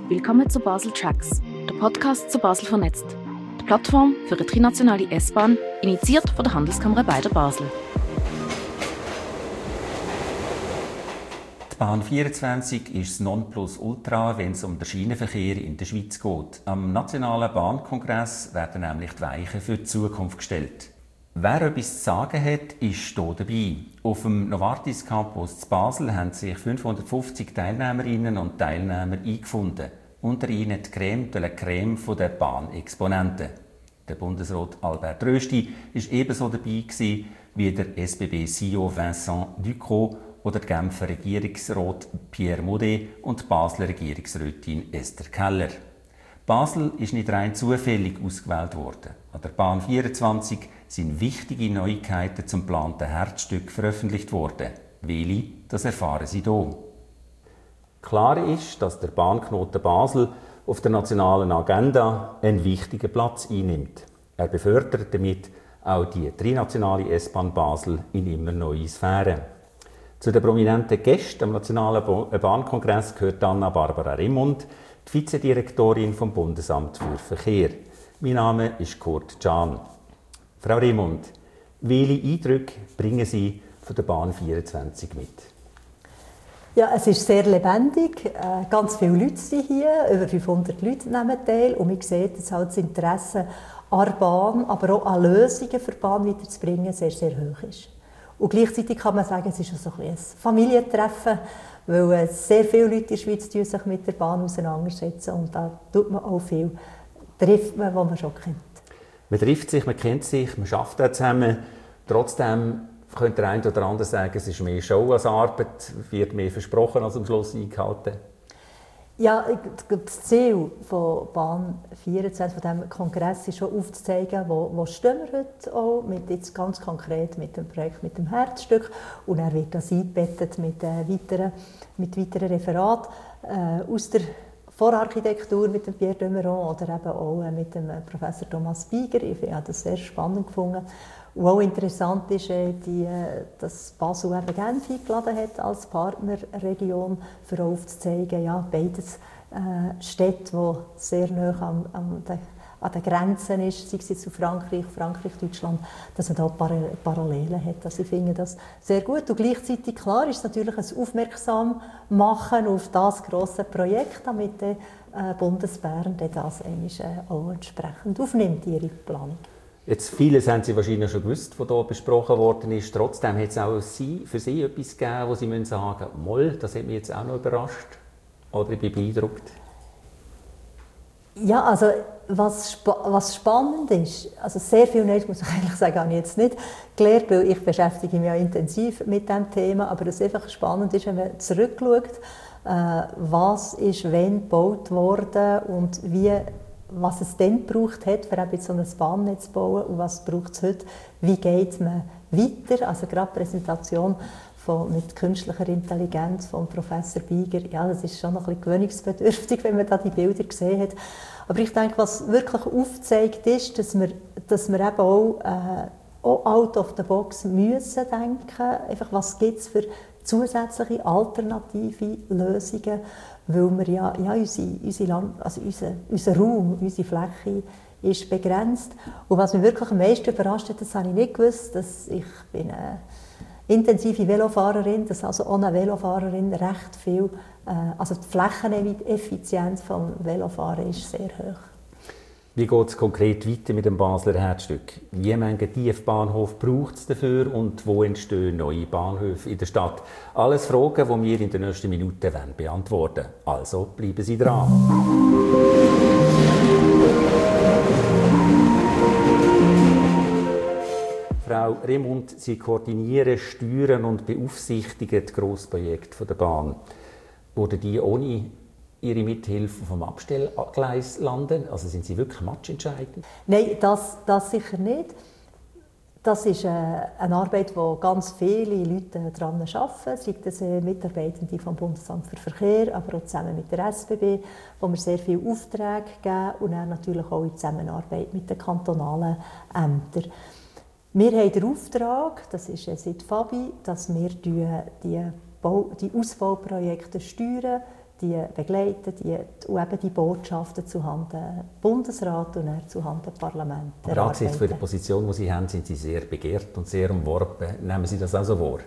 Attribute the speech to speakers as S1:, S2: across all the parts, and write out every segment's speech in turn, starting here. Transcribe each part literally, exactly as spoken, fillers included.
S1: Willkommen zu Basel Tracks, der Podcast zu Basel vernetzt. Die Plattform für eine trinationale S-Bahn, initiiert von der Handelskammer Beider Basel.
S2: Die Bahn vierundzwanzig ist das Nonplusultra, wenn es um den Schienenverkehr in der Schweiz geht. Am Nationalen Bahnkongress werden nämlich die Weichen für die Zukunft gestellt. Wer etwas zu sagen hat, ist hier dabei. Auf dem Novartis Campus in Basel haben sich fünfhundertfünfzig Teilnehmerinnen und Teilnehmer eingefunden. Unter ihnen die Crème de la Crème der Bahnexponenten. Der Bundesrat Albert Rösti war ebenso dabei wie der S B B-C E O Vincent Ducrot oder der Genfer Regierungsrat Pierre Maudet und die Basler Regierungsrätin Esther Keller. Basel ist nicht rein zufällig ausgewählt worden. An der Bahn vierundzwanzig sind wichtige Neuigkeiten zum geplanten Herzstück veröffentlicht worden. Welche, das erfahren Sie hier. Klar ist, dass der Bahnknoten Basel auf der nationalen Agenda einen wichtigen Platz einnimmt. Er befördert damit auch die trinationale S-Bahn Basel in immer neue Sphären. Zu den prominenten Gästen am Nationalen Bahnkongress gehört Anna Barbara Remund, die Vizedirektorin vom Bundesamt für Verkehr. Mein Name ist Kurt Can. Frau Remund, welche Eindrücke bringen Sie von der Bahn vierundzwanzig mit?
S3: Ja, es ist sehr lebendig. Ganz viele Leute sind hier, über fünfhundert Leute nehmen teil. Und man sieht, dass halt das Interesse an der Bahn, aber auch an Lösungen für die Bahn weiterzubringen, sehr, sehr hoch ist. Und gleichzeitig kann man sagen, es ist so ein Familientreffen, weil sehr viele Leute in der Schweiz sich mit der Bahn auseinandersetzen. Und da tut man auch viel, trifft man, was man schon kennt.
S2: Man trifft sich, man kennt sich, man arbeitet auch zusammen. Trotzdem könnte der eine oder andere sagen, es ist mehr Show als Arbeit, wird mehr versprochen als am Schluss eingehalten.
S3: Ja, das Ziel von Bahn vierundzwanzig, von diesem Kongress, ist schon aufzuzeigen, wo, wo stehen wir heute auch, mit jetzt ganz konkret mit dem Projekt, mit dem Herzstück. Und er wird das eingebettet mit, äh, weiteren, mit weiteren Referaten äh, aus der Vorarchitektur mit dem Pierre de Meuron oder eben auch äh, mit dem äh, Professor Thomas Bieger. Ich habe das sehr spannend gefunden. Und auch interessant ist, die, dass Basel eben Genf eingeladen hat als Partnerregion, für aufzuzeigen, ja, beides äh, Städte, die sehr nah an, an, den, an den Grenzen ist, sei es jetzt zu Frankreich, Frankreich, Deutschland, dass man da Parallelen hat. Also ich finde das sehr gut. Und gleichzeitig, klar, ist es natürlich ein Aufmerksammachen auf das grosse Projekt, damit der äh, Bundesbern das eigentlich, äh, auch entsprechend aufnimmt, ihre Planung.
S2: Jetzt, vieles haben Sie wahrscheinlich schon gewusst, was hier besprochen worden ist. Trotzdem hat es auch Sie, für Sie etwas gegeben, wo Sie müssen sagen müssen, das hat mich jetzt auch noch überrascht oder ich bin beeindruckt.
S3: Ja, also was, spa was spannend ist, also sehr viel Neues, muss ich eigentlich sagen, habe ich jetzt nicht gelernt, weil ich beschäftige mich ja intensiv mit diesem Thema, aber es einfach spannend ist, wenn man zurückschaut, äh, was ist wann gebaut worden und wie, was es dann gebraucht hat, für eben so ein Bahnnetz zu bauen und was braucht es heute, wie geht man weiter, also gerade die Präsentation von, mit künstlicher Intelligenz von Professor Bieger, ja, das ist schon noch ein bisschen gewöhnungsbedürftig, wenn man da die Bilder gesehen hat. Aber ich denke, was wirklich aufzeigt, ist, dass wir, dass wir eben auch, äh, auch out of the box müssen denken, einfach was gibt es für zusätzliche alternative Lösungen, weil wir ja, ja unsere, unsere Land, also unser, unser Raum, unsere Fläche ist begrenzt. Und was mich wirklich am meisten überrascht hat, das habe ich nicht gewusst, dass ich bin eine intensive Velofahrerin, dass also ohne Velofahrerin recht viel, äh, also die Flächeneffizienz vom Velofahren ist sehr hoch.
S2: Wie geht es konkret weiter mit dem Basler Herzstück? Wie viele Tiefbahnhof braucht es dafür und wo entstehen neue Bahnhöfe in der Stadt? Alles Fragen, die wir in den nächsten Minuten beantworten wollen. Also bleiben Sie dran. Frau Remund, Sie koordinieren, steuern und beaufsichtigen die Grossprojekte der Bahn. Wurden die ohne Ihre Mithilfe vom Abstellgleis landen? Also sind Sie wirklich matchentscheidend?
S3: Nein, das, das sicher nicht. Das ist äh, eine Arbeit, wo ganz viele Leute daran arbeiten, sei das äh, Mitarbeitende vom Bundesamt für Verkehr, aber auch zusammen mit der S B B, wo wir sehr viele Aufträge geben und dann natürlich auch in Zusammenarbeit mit den kantonalen Ämtern. Wir haben den Auftrag, das ist äh, seit Fabi, dass wir die, die, Bau, die Ausbauprojekte steuern, die begleiten, die, und eben die Botschaften zuhanden Bundesrat und dann zuhanden Parlament.
S2: Aber angesichts für die Position, die Sie haben, sind Sie sehr begehrt und sehr umworben. Nehmen Sie das also wahr?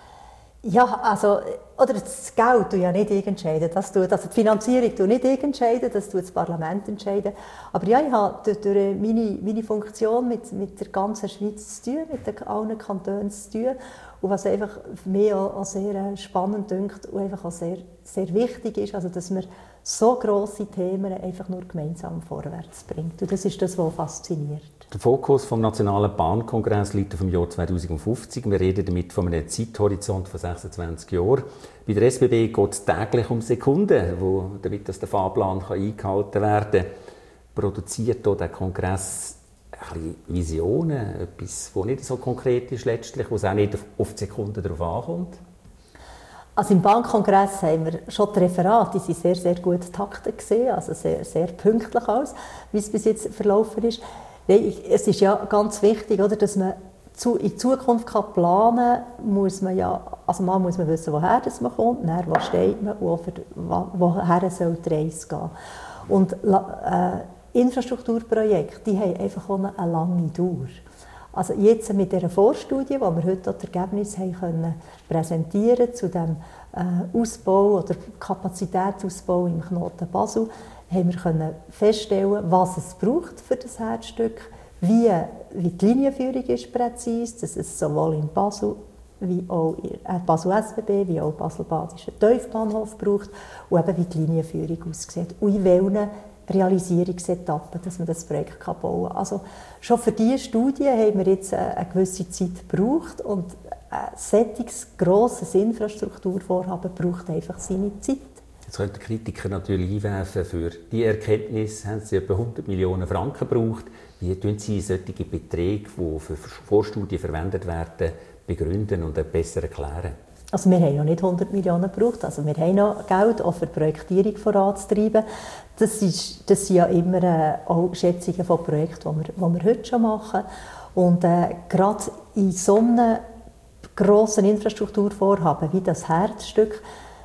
S3: Ja, also, oder das Geld tue ja nicht ich entscheiden, das tut, also die Finanzierung tue nicht ich entscheiden, das tut das Parlament entscheiden. Aber ja, ich habe durch, durch meine, meine Funktion mit, mit der ganzen Schweiz zu tun, mit den, allen Kantonen zu tun. Und was einfach für mich auch, auch sehr spannend dünkt und einfach auch sehr, sehr wichtig ist, also dass man so grosse Themen einfach nur gemeinsam vorwärts bringt. Und das ist das, was fasziniert.
S2: Der Fokus vom Nationalen Bahnkongress liegt auf dem Jahr zweitausendfünfzig. Wir reden damit von einem Zeithorizont von sechsundzwanzig Jahren. Bei der S B B geht es täglich um Sekunden, wo, damit das der Fahrplan kann eingehalten werden kann. Produziert hier der Kongress ein bisschen Visionen, etwas, das nicht so konkret ist letztlich, wo es auch nicht auf die Sekunden darauf ankommt?
S3: Also im Bahnkongress haben wir schon die Referate, die sind sehr, sehr gut taktet gesehen, also sehr, sehr pünktlich aus, wie es bis jetzt verlaufen ist. Nein, es ist ja ganz wichtig, oder, dass man zu, in Zukunft kann planen kann, muss man ja, also mal muss man wissen, woher das man kommt, dann, wo steht man und woher soll die Reise gehen. Und äh, Infrastrukturprojekte, die haben einfach auch eine, eine lange Dauer. Also jetzt mit dieser Vorstudie, die wir heute auch das Ergebnis haben können präsentieren zu dem äh, Ausbau oder Kapazitätsausbau im Knoten Basel, haben wir können feststellen, was es braucht für das Herzstück, wie, wie die Linienführung ist präzise, dass es sowohl in Basel wie auch in äh, Basel S B B wie auch Basel-Badischen Tiefbahnhof braucht und eben wie die Linienführung aussieht und in welchen Realisierungsetappen, dass man das Projekt bauen kann. Also schon für diese Studie haben wir jetzt eine gewisse Zeit gebraucht und ein solches grosses Infrastrukturvorhaben braucht einfach seine Zeit.
S2: Jetzt könnte der Kritiker natürlich einwerfen, für diese Erkenntnis haben Sie etwa hundert Millionen Franken gebraucht. Wie tun Sie solche Beträge, die für Vorstudien verwendet werden, begründen und besser erklären?
S3: Also wir haben noch nicht hundert Millionen gebraucht, also wir haben noch Geld, auch für die Projektierung voranzutreiben. Das, ist, das sind ja immer äh, auch Schätzungen von Projekten, die wir, die wir heute schon machen. Und äh, gerade in so einem grossen Infrastrukturvorhaben wie das Herzstück,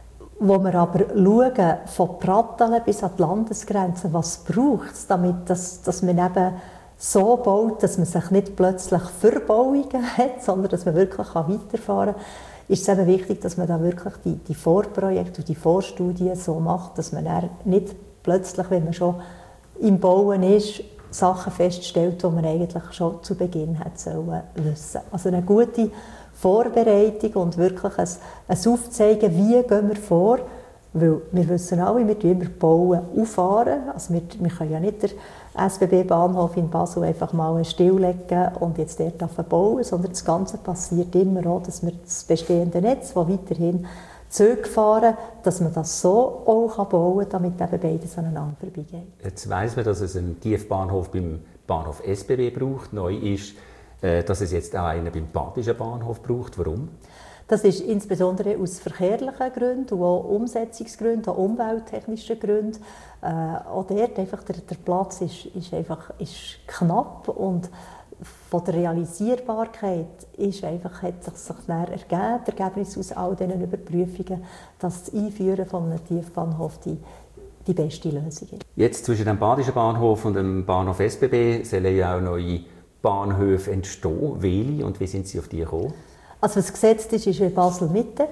S3: wo wir aber schauen, von Pratteln bis an die Landesgrenzen, was braucht es, damit das, dass man eben so baut, dass man sich nicht plötzlich Verbauungen hat, sondern dass man wirklich weiterfahren kann, ist es eben wichtig, dass man da wirklich die, die Vorprojekte und die Vorstudien so macht, dass man dann nicht plötzlich, wenn man schon im Bauen ist, Sachen feststellt, die man eigentlich schon zu Beginn hätte sollen wissen. Also eine gute Vorbereitung und wirklich ein, ein Aufzeigen, wie gehen wir vor, weil wir wissen alle, wir bauen immer bauen, auffahren, also wir, wir können ja nicht den S B B-Bahnhof in Basel einfach mal stilllegen und jetzt dort bauen, sondern das Ganze passiert immer auch, dass wir das bestehende Netz, das weiterhin Züge fahren, dass man das so auch bauen kann, damit eben beides aneinander vorbeigeht.
S2: Jetzt weiss man, dass es einen Tiefbahnhof beim Bahnhof S B B braucht. Neu ist, dass es jetzt auch einen beim Badischen Bahnhof braucht. Warum?
S3: Das ist insbesondere aus verkehrlichen Gründen und auch Umsetzungsgründen, auch umwelttechnischen Gründen. Äh, auch dort einfach der, der Platz ist, ist einfach ist knapp und von der Realisierbarkeit ist einfach, hat sich sich dann ergeben, das Ergebnis aus all diesen Überprüfungen, dass das Einführen von einem Tiefbahnhof die, die beste Lösung ist.
S2: Jetzt zwischen dem Badischen Bahnhof und dem Bahnhof S B B sollen ja auch neue Bahnhöfe entstehen. Welche und wie sind Sie auf die gekommen?
S3: Also was gesetzt ist, ist in Basel-Mitte.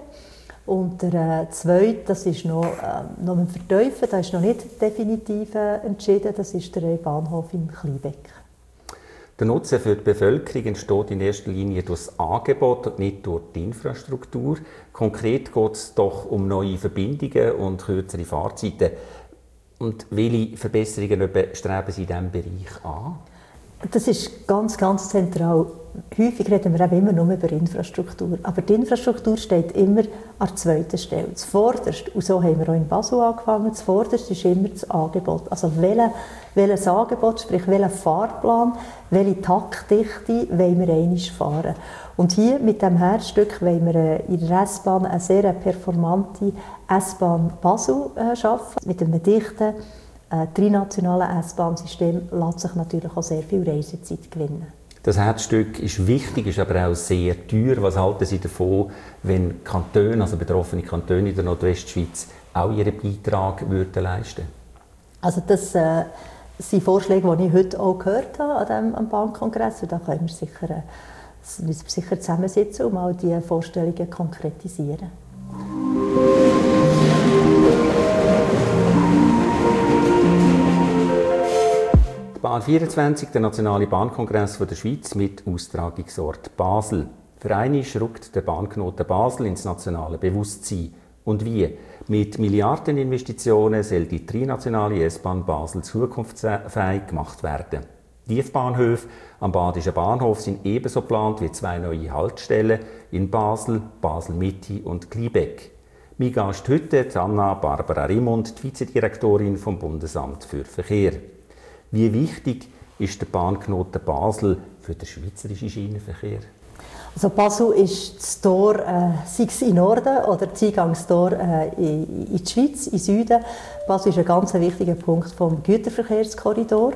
S3: Und der äh, zweite, das ist noch, äh, noch ein Verteufeln, das ist noch nicht definitiv äh, entschieden, das ist der Bahnhof in Kleinbeck.
S2: Der Nutzen für die Bevölkerung entsteht in erster Linie durch das Angebot und nicht durch die Infrastruktur. Konkret geht es doch um neue Verbindungen und kürzere Fahrzeiten. Und welche Verbesserungen streben Sie in diesem Bereich an?
S3: Das ist ganz, ganz zentral. Häufig reden wir eben immer nur über Infrastruktur. Aber die Infrastruktur steht immer an zweiter Stelle. Zuvorderst, und so haben wir auch in Basel angefangen, zuvorderst ist immer das Angebot. Also welche, welches Angebot, sprich welchen Fahrplan, welche Taktdichte wollen wir einmal fahren. Und hier mit diesem Herzstück wollen wir in der S-Bahn eine sehr performante S-Bahn Basel schaffen, mit einem dichten, Äh, trinationalen S-Bahn-System lässt sich natürlich auch sehr viel Reisezeit gewinnen.
S2: Das Herzstück ist wichtig, ist aber auch sehr teuer. Was halten Sie davon, wenn Kantone, also betroffene Kantone in der Nordwestschweiz, auch ihren Beitrag würden leisten?
S3: Also das äh, sind Vorschläge, die ich heute auch gehört habe an dem, am Bahnkongress. Und da können wir sicher, äh, sicher zusammensitzen und mal diese Vorstellungen konkretisieren.
S2: Die Bahn vierundzwanzig, der Nationale Bahnkongress der Schweiz mit Austragungsort Basel. Für einmal rückt der Bahnknoten Basel ins nationale Bewusstsein. Und wie? Mit Milliardeninvestitionen soll die trinationale S-Bahn Basel zukunftsfähig gemacht werden. Tiefbahnhöfe am Badischen Bahnhof sind ebenso geplant wie zwei neue Haltestellen in Basel, Basel-Mitte und Gliebeck. Mein Gast heute ist Anna Barbara Rimond, die Vizedirektorin vom Bundesamt für Verkehr. Wie wichtig ist der Bahnknoten Basel für den schweizerischen Schienenverkehr?
S3: Also Basel ist das Tor, äh, sei es in Norden oder das Eingangstor äh, in, in die Schweiz, in Süden. Basel ist ein ganz wichtiger Punkt vom Güterverkehrskorridor,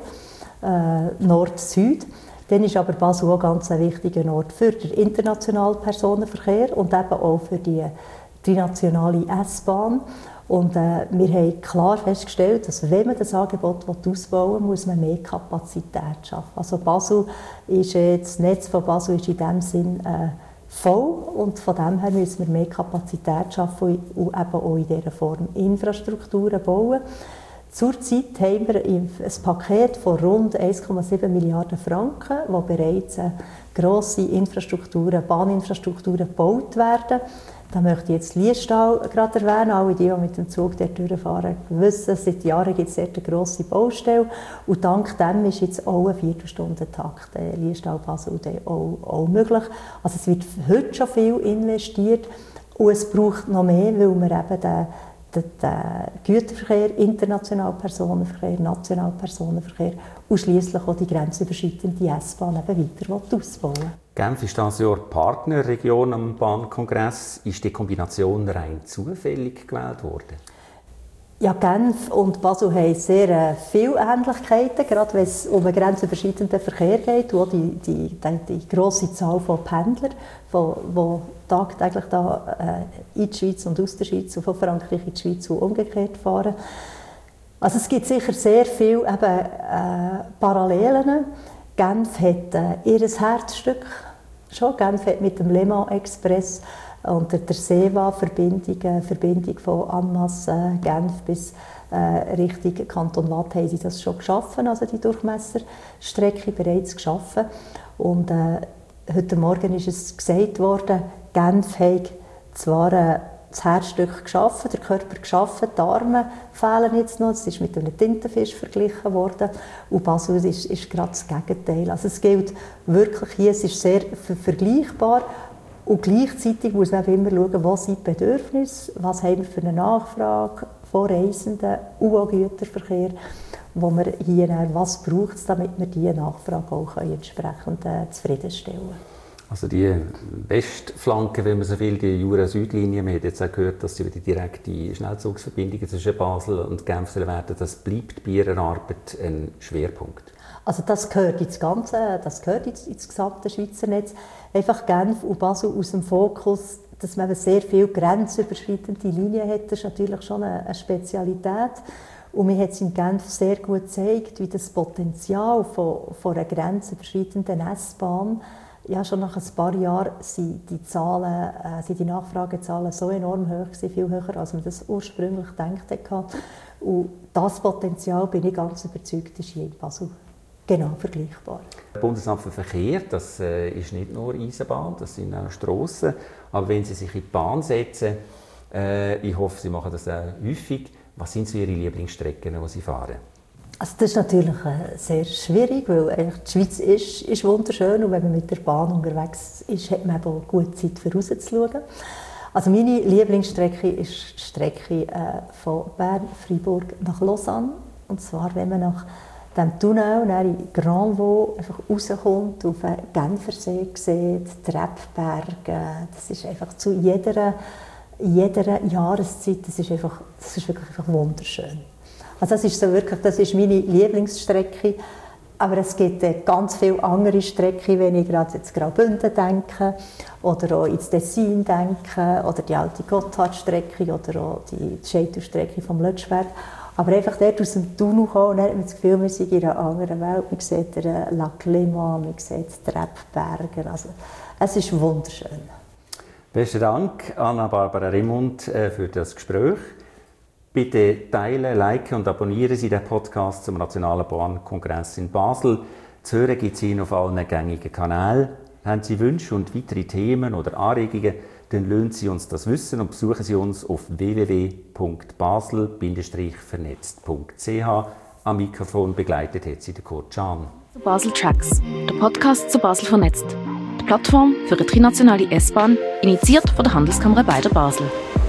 S3: äh, Nord-Süd. Dann ist aber Basel auch ganz ein wichtiger Ort für den internationalen Personenverkehr und eben auch für die trinationale S-Bahn. Und äh, wir haben klar festgestellt, dass wenn man das Angebot ausbauen will, muss man mehr Kapazität schaffen. Also Basel ist, äh, das Netz von Basel ist in diesem Sinn äh, voll und von dem her müssen wir mehr Kapazität schaffen und eben auch in dieser Form Infrastrukturen bauen. Zurzeit haben wir ein Paket von rund eins Komma sieben Milliarden Franken, wo bereits äh, grosse Infrastrukturen, Bahninfrastrukturen gebaut werden. Da möchte ich jetzt Liestal gerade erwähnen. Alle, die, die mit dem Zug dort durchfahren, wissen, seit Jahren gibt es dort eine grosse Baustelle. Und dank dem ist jetzt auch ein Viertelstundentakt äh, Liestal-Basel auch, auch möglich. Also es wird heute schon viel investiert und es braucht noch mehr, weil wir eben den, den, den Güterverkehr, internationalen Personenverkehr, nationalen Personenverkehr und schliesslich auch die grenzüberschreitende S-Bahn eben weiter ausbauen.
S2: Genf ist dieses Jahr Partnerregion am Bahnkongress. Ist die Kombination rein zufällig gewählt worden?
S3: Ja, Genf und Basel haben sehr äh, viele Ähnlichkeiten, gerade wenn es um einen grenzüberschreitenden Verkehr geht, und auch die, die, die, die grosse Zahl von Pendlern, die tagtäglich da, äh, in die Schweiz und aus der Schweiz und von Frankreich in die Schweiz und umgekehrt fahren. Also es gibt sicher sehr viele eben, äh, Parallelen. Genf hat äh, ihr Herzstück schon. Genf hat mit dem Le Mans Express und der, der SEVA-Verbindung, äh, Verbindung von Annemasse, äh, Genf bis äh, Richtung Kanton Waadt haben sie das schon geschaffen, also die Durchmesserstrecke bereits geschaffen. Und äh, heute Morgen ist es gesagt worden, Genf hat zwar äh, das Herzstück geschaffen, der Körper geschaffen, die Arme fehlen jetzt noch, es ist mit einem Tintenfisch verglichen worden und Basel ist, ist gerade das Gegenteil. Also es gilt wirklich hier, es ist sehr vergleichbar und gleichzeitig muss man immer schauen, was sind die Bedürfnisse, was haben wir für eine Nachfrage von Reisenden und auch Güterverkehr, wo wir hier, was braucht es, damit wir diese Nachfrage auch entsprechend äh, zufriedenstellen.
S2: Also die Westflanke, wenn man so will, die Jura-Süd-Linie, man hat jetzt auch gehört, dass die direkte Schnellzugsverbindungen zwischen Basel und Genf werden, das bleibt bei Ihrer Arbeit ein Schwerpunkt? Also
S3: das gehört ins Ganze, das gehört ins, ins gesamte Schweizer Netz. Einfach Genf und Basel aus dem Fokus, dass man sehr viele grenzüberschreitende Linien hat, das ist natürlich schon eine, eine Spezialität. Und mir hat es in Genf sehr gut gezeigt, wie das Potenzial von, von einer grenzüberschreitenden S-Bahn, ja, schon nach ein paar Jahren sind die Zahlen, äh, sind die Nachfragezahlen so enorm hoch gewesen, viel höher, als man das ursprünglich gedacht hatte. Und das Potenzial, bin ich ganz überzeugt, ist hier in Basel genau vergleichbar.
S2: Das Bundesamt für Verkehr, das äh, ist nicht nur Eisenbahn, das sind auch Strassen. Aber wenn Sie sich in die Bahn setzen, äh, ich hoffe, Sie machen das auch häufig, was sind so Ihre Lieblingsstrecken, die Sie fahren?
S3: Also das ist natürlich äh, sehr schwierig, weil eigentlich die Schweiz ist, ist wunderschön und wenn man mit der Bahn unterwegs ist, hat man auch gut Zeit, für rauszuschauen. Also meine Lieblingsstrecke ist die Strecke äh, von Bern-Freiburg nach Lausanne. Und zwar, wenn man nach dem Tunnel in Grand Vaux einfach rauskommt, auf den Genfersee sieht, die Treppberge, das ist einfach zu jeder, jeder Jahreszeit, das ist, einfach, das ist wirklich einfach wunderschön. Also das ist so wirklich, das ist meine Lieblingsstrecke. Aber es gibt äh, ganz viele andere Strecken, wenn ich gerade ins Graubünden denke oder auch ins Tessin denke oder die alte Gotthardstrecke oder auch die Scheitelstrecke vom Lötschberg. Aber einfach dort aus dem Tunnel kommen, dann hat man das Gefühl, wir sind in einer anderen Welt. Man sieht den Lac Léman, man sieht die Treppberge. Also, es ist wunderschön.
S2: Besten Dank, Anna-Barbara Rimund, für das Gespräch. Bitte teilen, liken und abonnieren Sie den Podcast zum Nationalen Bahnkongress in Basel. Zu hören gibt es ihn auf allen gängigen Kanälen. Haben Sie Wünsche und weitere Themen oder Anregungen, dann lassen Sie uns das wissen und besuchen Sie uns auf w w w punkt basel vernetzt punkt c h. Am Mikrofon begleitet hat Sie der Kurt Schahn.
S1: Basel Tracks, der Podcast zu Basel vernetzt. Die Plattform für eine trinationale S-Bahn, initiiert von der Handelskammer Beider Basel.